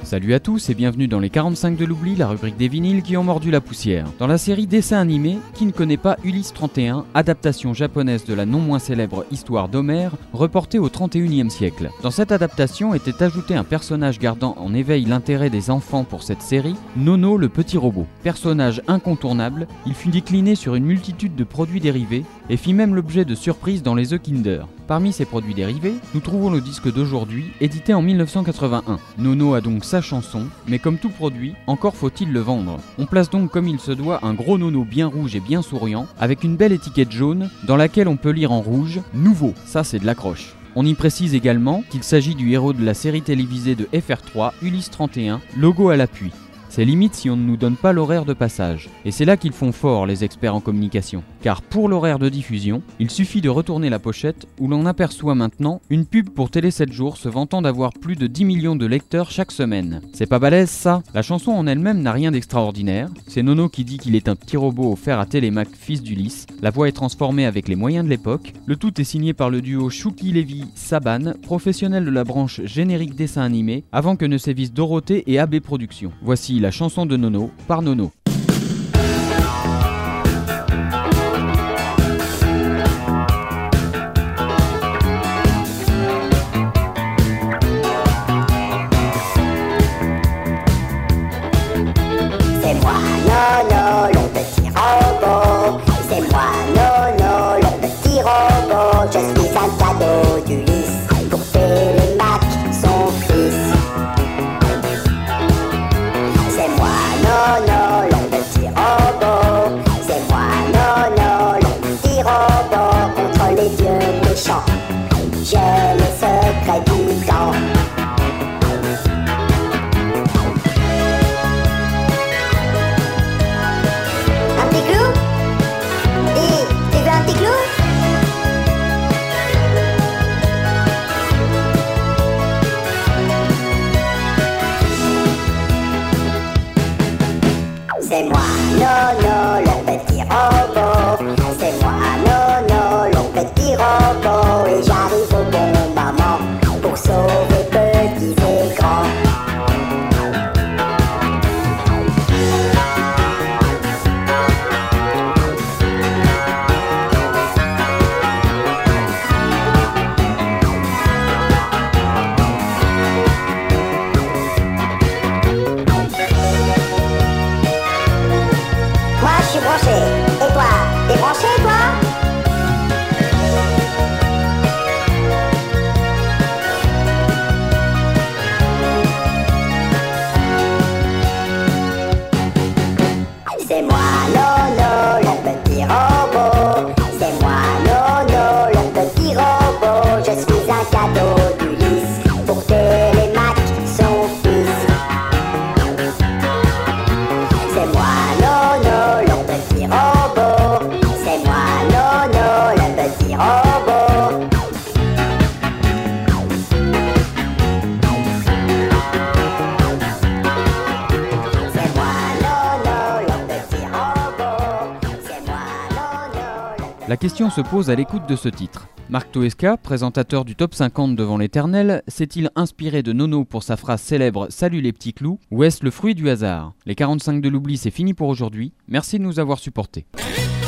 Salut à tous et bienvenue dans les 45 de l'oubli, la rubrique des vinyles qui ont mordu la poussière. Dans la série dessin animé, qui ne connaît pas Ulysse 31, adaptation japonaise de la non moins célèbre histoire d'Homère, reportée au 31e siècle. Dans cette adaptation était ajouté un personnage gardant en éveil l'intérêt des enfants pour cette série, Nono le petit robot. Personnage incontournable, il fut décliné sur une multitude de produits dérivés et fit même l'objet de surprises dans les œufs Kinder. Parmi ces produits dérivés, nous trouvons le disque d'aujourd'hui, édité en 1981. Nono a donc sa chanson, mais comme tout produit, encore faut-il le vendre. On place donc comme il se doit un gros Nono bien rouge et bien souriant, avec une belle étiquette jaune, dans laquelle on peut lire en rouge « Nouveau ». Ça c'est de l'accroche. On y précise également qu'il s'agit du héros de la série télévisée de FR3, Ulysse 31, logo à l'appui. C'est limite si on ne nous donne pas l'horaire de passage. Et c'est là qu'ils font fort les experts en communication. Car pour l'horaire de diffusion, il suffit de retourner la pochette où l'on aperçoit maintenant une pub pour Télé 7 jours se vantant d'avoir plus de 10 millions de lecteurs chaque semaine. C'est pas balèze ça? La chanson en elle-même n'a rien d'extraordinaire. C'est Nono qui dit qu'il est un petit robot offert à Télémac, fils d'Ulysse. La voix est transformée avec les moyens de l'époque. Le tout est signé par le duo Chouki Lévy-Saban, professionnel de la branche générique dessin animé, avant que ne sévissent Dorothée et AB Productions. Voici la chanson de Nono par Nono. C'est moi, Nono, le petit robot. C'est moi, Nono, le petit robot. Je suis un cadeau d'Ulysse pour Télémac, son fils. C'est moi, Nono, le petit robot. C'est moi, Nono, le petit robot. Contre les dieux méchants, j'ai le secret du temps. Un petit clou? Dis, tu veux un petit clou? C'est moi, Nono, le petit robot. C'est moi, Nono, le petit robot. Et j'arrive au bon moment pour sauver petits et grands. Moi je suis branché, et toi, t'es branché toi? C'est moi, Nono, le petit robot. C'est moi, Nono, le petit robot. Je suis un cadeau d'Ulysse pour Télémac, son fils. C'est moi, Nono, le petit robot. C'est moi, Nono, le petit robot. C'est moi, Nono, le petit robot. C'est moi, Nono, le petit... La question se pose à l'écoute de ce titre. Marc Toesca, présentateur du Top 50 devant l'Éternel, s'est-il inspiré de Nono pour sa phrase célèbre « Salut les petits clous » ou est-ce le fruit du hasard? Les 45 de l'oubli, c'est fini pour aujourd'hui. Merci de nous avoir supportés.